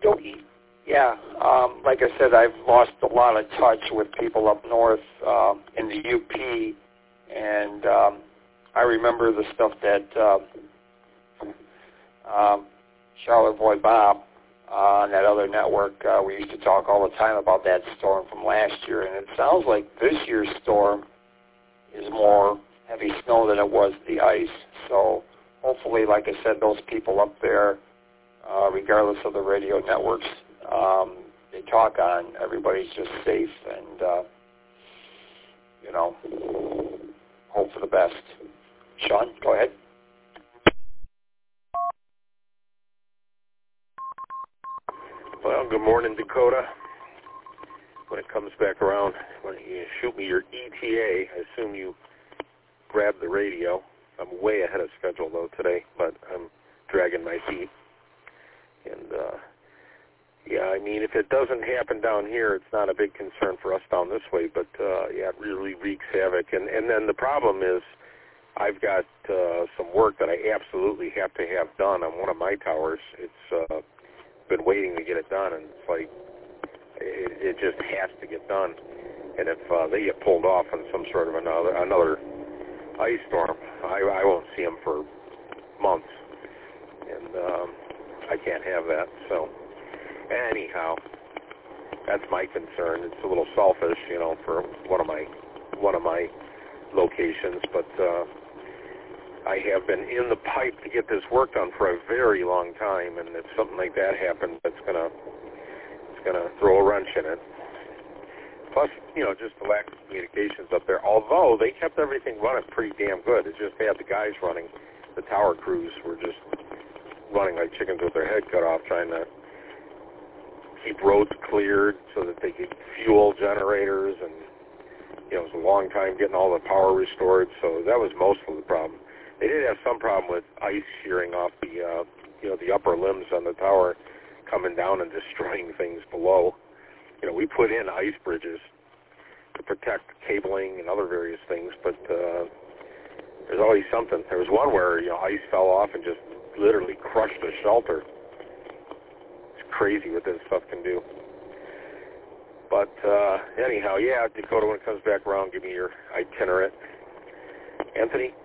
Okie dokie. Yeah, like I said, I've lost a lot of touch with people up north in the UP, and I remember the stuff that Charlotte Boy Bob on that other network, we used to talk all the time about that storm from last year, and it sounds like this year's storm is more heavy snow than it was the ice. So hopefully, like I said, those people up there, regardless of the radio networks they talk on, everybody's just safe and, hope for the best. Sean, go ahead. Well, good morning, Dakota. When it comes back around, when you shoot me your ETA, I assume you grab the radio. I'm way ahead of schedule, though, today, but I'm dragging my feet. And, yeah, I mean, if it doesn't happen down here, it's not a big concern for us down this way, but, yeah, it really wreaks havoc. And then the problem is I've got some work that I absolutely have to have done on one of my towers. It's been waiting to get it done, and it's like it just has to get done. And if they get pulled off on some sort of another ice storm, I won't see them for months, and I can't have that. So anyhow, that's my concern. It's a little selfish, for one of my locations, but I have been in the pipe to get this work done for a very long time, and if something like that happens, it's gonna throw a wrench in it. Plus, just the lack of communications up there. Although they kept everything running pretty damn good. It's just they had the guys running. The tower crews were just running like chickens with their head cut off, trying to keep roads cleared so that they could fuel generators, and it was a long time getting all the power restored. So that was most of the problem. They did have some problem with ice shearing off the upper limbs on the tower, coming down and destroying things below. We put in ice bridges to protect cabling and other various things, but there's always something. There was one where ice fell off and just literally crushed the shelter. It's crazy what this stuff can do. But anyhow, yeah, Dakota, when it comes back around, give me your itinerant. Anthony?